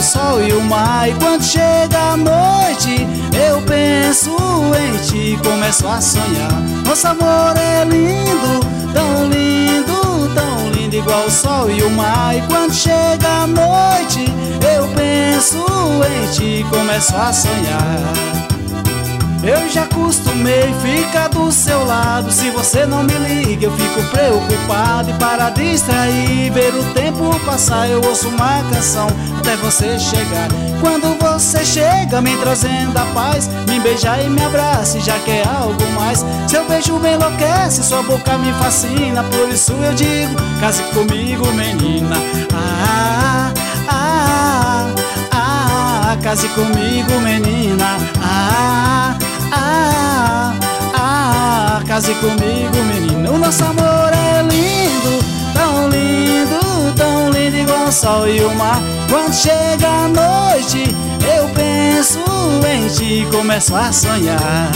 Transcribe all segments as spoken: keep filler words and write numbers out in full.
o sol e o mar. E quando chega a noite, eu penso em ti, começo a sonhar. Nosso amor é lindo, tão lindo, tão lindo, igual o sol e o mar. E quando chega a noite, eu penso em ti, começo a sonhar. Eu já acostumei ficar do seu lado. Se você não me liga, eu fico preocupado. E para distrair, ver o tempo passar, eu ouço uma canção até você chegar. Quando você chega me trazendo a paz, me beija e me abraça e já quer algo mais. Seu beijo me enlouquece, sua boca me fascina. Por isso eu digo, case comigo, menina. Ah, ah, ah, ah, case comigo, menina. Ah, ah, ah, case comigo, menina. O nosso amor é lindo, tão lindo, tão lindo, igual o sol e o mar. Quando chega a noite, eu penso em ti, começo a sonhar.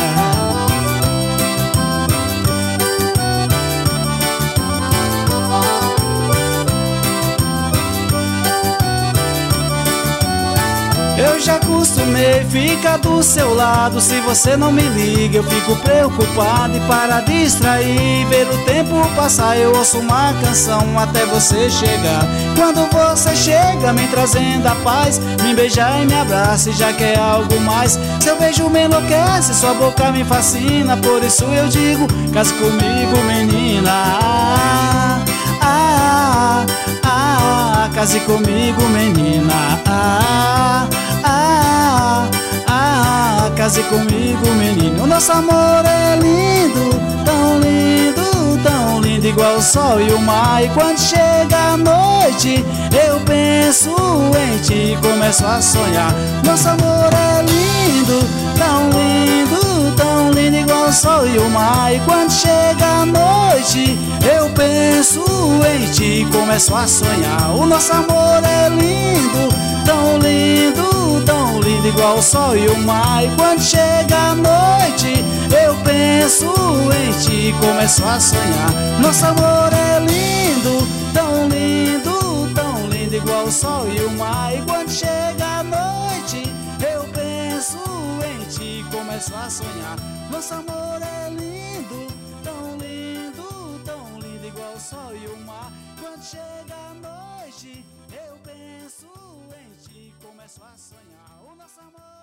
Eu já acostumei ficar do seu lado. Se você não me liga, eu fico preocupado. E para distrair, ver o tempo passar, eu ouço uma canção até você chegar. Quando você chega me trazendo a paz, me beija e me abraça e já quer algo mais. Seu beijo me enlouquece, sua boca me fascina. Por isso eu digo, case comigo, menina. Ah, ah, ah, case comigo, menina. Ah, ah, ah, case comigo, menino. O nosso amor é lindo, tão lindo, tão lindo, igual o sol e o mar. E quando chega a noite, eu penso em ti, começo a sonhar. Nosso amor é lindo, tão lindo, tão lindo, igual o sol e o mar. E quando chega a noite, eu penso em ti, começo a sonhar. O nosso amor é lindo, tão lindo, tão lindo, igual o sol e o mar. E quando chega a noite, eu penso em ti, começo a sonhar. Nosso amor é lindo, tão lindo, tão lindo, igual o sol e o mar. E quando chega a noite, eu penso em ti, começo a sonhar. Nosso amor é lindo, tão lindo, tão lindo, igual o sol e o mar. Quando chega a noite, eu penso em ti, começo a sonhar. O nosso amor